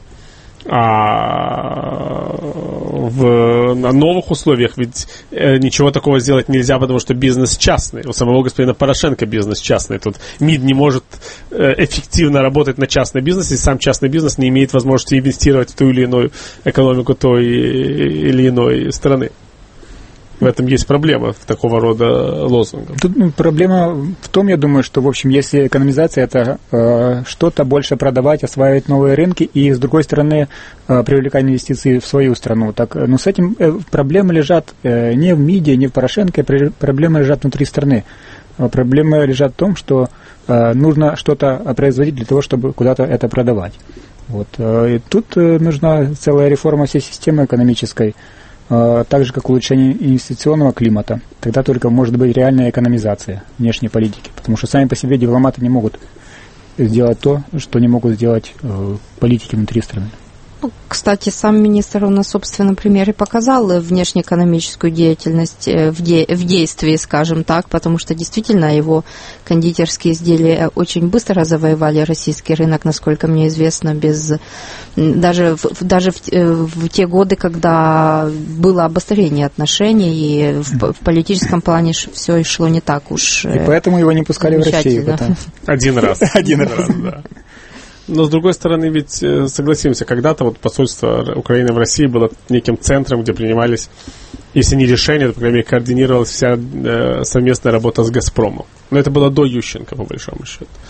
На новых условиях ведь ничего такого сделать нельзя, потому что бизнес частный. У самого господина Порошенко бизнес частный. Тут МИД не может эффективно работать на частный бизнес, и сам частный бизнес не имеет возможности инвестировать в ту или иную экономику той или иной страны. В этом есть проблема в такого рода лозунгах. Тут проблема в том, я думаю, что, в общем, если экономизация – это что-то больше продавать, осваивать новые рынки и, с другой стороны, привлекать инвестиции в свою страну. Так, с этим проблемы лежат не в МИДе, не в Порошенко, проблемы лежат внутри страны. Проблемы лежат в том, что нужно что-то производить для того, чтобы куда-то это продавать. Вот. И тут нужна целая реформа всей системы экономической, так же, как улучшение инвестиционного климата. Тогда только может быть реальная экономизация внешней политики. Потому что сами по себе дипломаты не могут сделать то, что не могут сделать политики внутри страны. Кстати, сам министр на собственном примере показал внешнеэкономическую деятельность в действии, скажем так, потому что действительно его кондитерские изделия очень быстро завоевали российский рынок, насколько мне известно, даже в те годы, когда было обострение отношений, и в политическом плане все шло не так уж. И поэтому его не пускали в Россию. Один раз, да. Но, с другой стороны, ведь, согласимся, когда-то вот посольство Украины в России было неким центром, где принимались, если не решения, то, по крайней мере, координировалась вся совместная работа с «Газпромом». Но это было до Ющенко, по большому счету.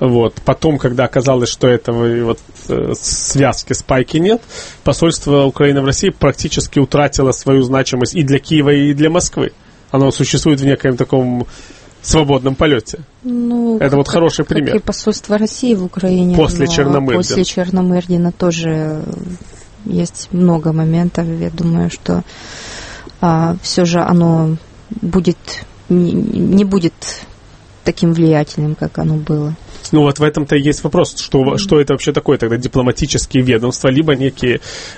Вот. Потом, когда оказалось, что этого вот связки, спайки нет, посольство Украины в России практически утратило свою значимость и для Киева, и для Москвы. Оно существует в некоем таком свободном полете. Ну, это вот хороший пример. Как и посольство России в Украине. После Черномырдина. После Черномырдина тоже есть много моментов. Я думаю, что все же оно будет, не будет таким влиятельным, как оно было. Ну вот в этом-то и есть вопрос, что это вообще такое тогда, дипломатические ведомства, либо некие,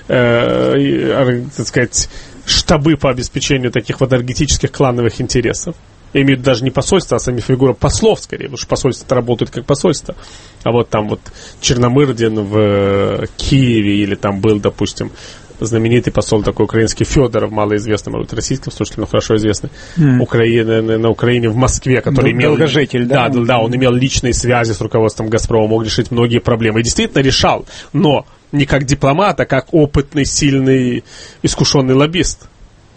так сказать, штабы по обеспечению таких вот энергетических клановых интересов. Я имею в виду даже не посольство, а сами фигура послов, скорее, потому что посольство-то работает как посольство. А вот там вот Черномырдин в Киеве, или там был, допустим, знаменитый посол такой украинский Федоров, малоизвестный, может быть, российским слушателям, но хорошо известный, на Украине в Москве, который имел... Долгожитель, да? Да, он имел личные связи с руководством «Газпрома», мог решить многие проблемы. И действительно решал, но не как дипломат, а как опытный, сильный, искушенный лоббист.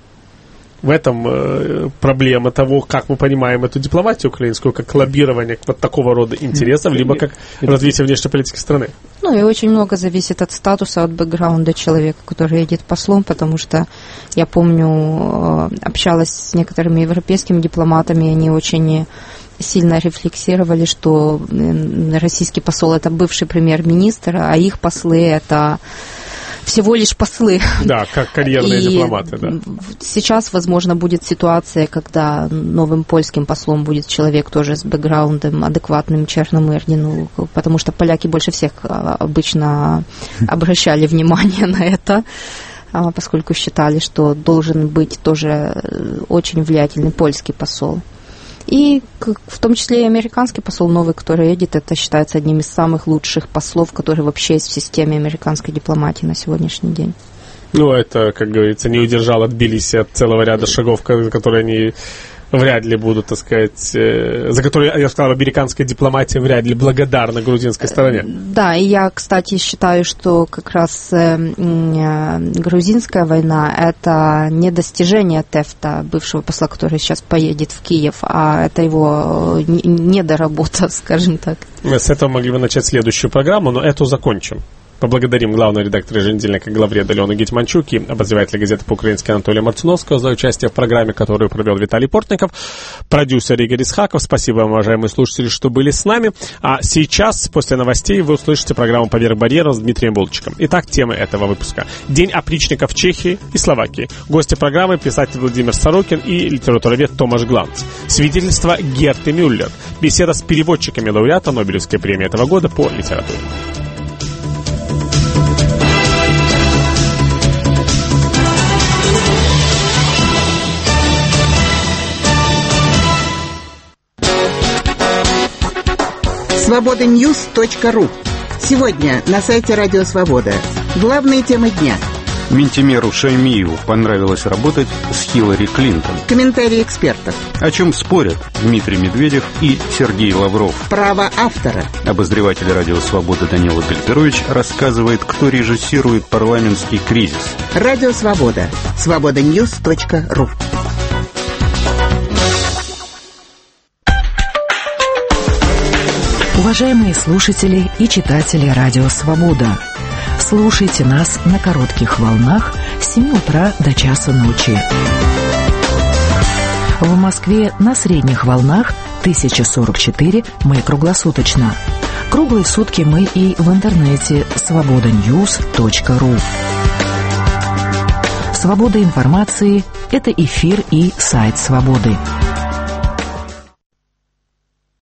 В этом проблема того, как мы понимаем эту дипломатию украинскую, как лоббирование вот такого рода интересов, либо как развитие внешней политики страны. Ну и очень много зависит от статуса, от бэкграунда человека, который едет послом, потому что я помню, общалась с некоторыми европейскими дипломатами, они очень сильно рефлексировали, что российский посол – это бывший премьер-министр, а их послы – это всего лишь послы. Да, как карьерные дипломаты, да. Сейчас, возможно, будет ситуация, когда новым польским послом будет человек тоже с бэкграундом, адекватным Черномырдину, потому что поляки больше всех обычно обращали внимание на это, поскольку считали, что должен быть тоже очень влиятельный польский посол. И в том числе и американский посол новый, который едет, это считается одним из самых лучших послов, который вообще есть в системе американской дипломатии на сегодняшний день. Ну, это, как говорится, не удержало Тбилиси от целого ряда шагов, которые они вряд ли будут, так сказать, за которые, я сказал, американская дипломатия вряд ли благодарна грузинской стороне. Да, и я, кстати, считаю, что как раз грузинская война – это не достижение Тефта, бывшего посла, который сейчас поедет в Киев, а это его недоработа, скажем так. Мы с этого могли бы начать следующую программу, но эту закончим. Поблагодарим главного редактора еженедельника «Главреда» Алену Гетманчук и обозревателя газеты по-украински Анатолия Марциновского за участие в программе, которую провел Виталий Портников, продюсер Игорь Исхаков. Спасибо вам, уважаемые слушатели, что были с нами. А сейчас, после новостей, вы услышите программу «Поверх барьеров» с Дмитрием Булчиком. Итак, темы этого выпуска. День опричника в Чехии и Словакии. Гости программы – писатель Владимир Сорокин и литературовед Томаш Гланц. Свидетельство Герты Мюллер. Беседа с переводчиками лауреата Нобелевской премии этого года по литературе. Свобода-Ньюс.ру. Сегодня на сайте Радио Свобода. Главные темы дня. Минтимеру Шаймиеву понравилось работать с Хиллари Клинтон. Комментарии экспертов. О чем спорят Дмитрий Медведев и Сергей Лавров. Право автора. Обозреватель Радио Свобода Данила Гальперович рассказывает, кто режиссирует парламентский кризис. Радио Свобода. Свобода-Ньюс.ру. Уважаемые слушатели и читатели Радио Свобода, слушайте нас на коротких волнах с 7 утра до часа ночи. В Москве на средних волнах 1044 мы круглосуточно. Круглые сутки мы и в интернете свобода-ньюс.ру. Свобода информации – это эфир и сайт Свободы.